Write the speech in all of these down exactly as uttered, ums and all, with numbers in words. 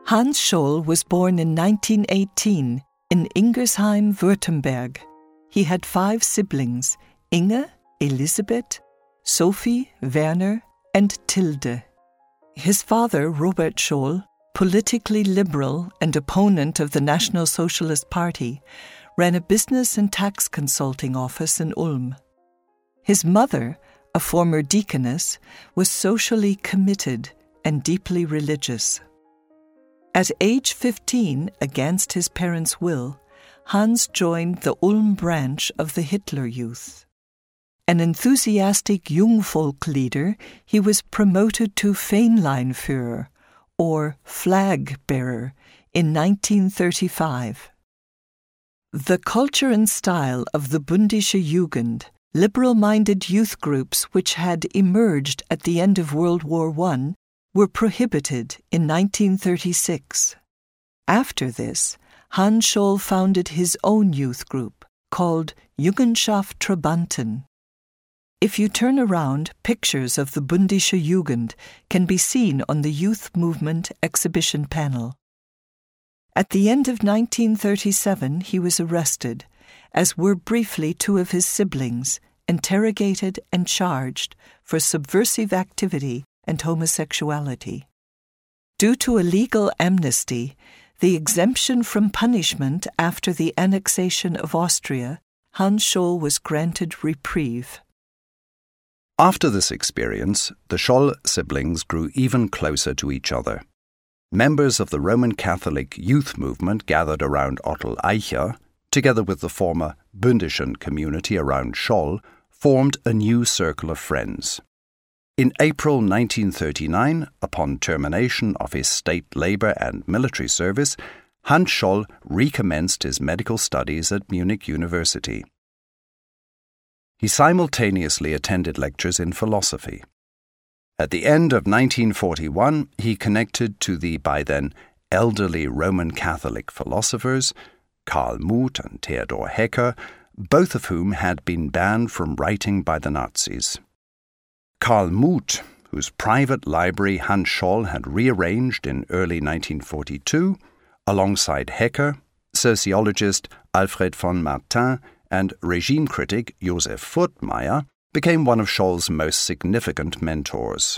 Hans Scholl was born in nineteen eighteen in Ingersheim, Württemberg. He had five siblings, Inge, Elisabeth, Sophie, Werner, and Tilde. His father, Robert Scholl, politically liberal and opponent of the National Socialist Party, ran a business and tax consulting office in Ulm. His mother, a former deaconess, was socially committed and deeply religious. At age fifteen, against his parents' will, Hans joined the Ulm branch of the Hitler Youth. An enthusiastic Jungvolk leader, he was promoted to Fähnleinführer, or flag bearer, in nineteen thirty-five. The culture and style of the Bündische Jugend, liberal-minded youth groups which had emerged at the end of World War One, were prohibited in nineteen thirty-six. After this, Hans Scholl founded his own youth group, called Jungenschaft Trabanten. If you turn around, pictures of the Bündische Jugend can be seen on the Youth Movement exhibition panel. At the end of nineteen thirty-seven, he was arrested, as were briefly two of his siblings, interrogated and charged for subversive activity and homosexuality. Due to a legal amnesty, the exemption from punishment after the annexation of Austria, Hans Scholl was granted reprieve. After this experience, the Scholl siblings grew even closer to each other. Members of the Roman Catholic youth movement gathered around Otto Eicher, together with the former Bündischen community around Scholl, formed a new circle of friends. In April nineteen thirty-nine, upon termination of his state labor and military service, Hans Scholl recommenced his medical studies at Munich University. He simultaneously attended lectures in philosophy. At the end of nineteen forty-one, he connected to the by then elderly Roman Catholic philosophers, Karl Muth and Theodor Hecker, both of whom had been banned from writing by the Nazis. Karl Muth, whose private library Hans Scholl had rearranged in early nineteen forty-two, alongside Hecker, sociologist Alfred von Martin, and regime critic Josef Furtmeier, became one of Scholl's most significant mentors.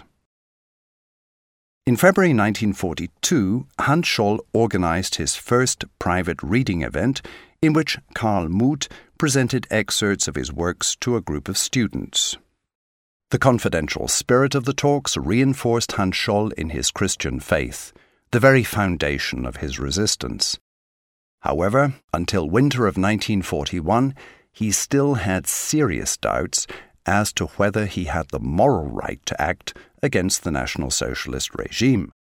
In February nineteen forty-two, Hans Scholl organized his first private reading event in which Karl Muth presented excerpts of his works to a group of students. The confidential spirit of the talks reinforced Hans Scholl in his Christian faith, the very foundation of his resistance. However, until winter of nineteen forty-one, he still had serious doubts as to whether he had the moral right to act against the National Socialist regime.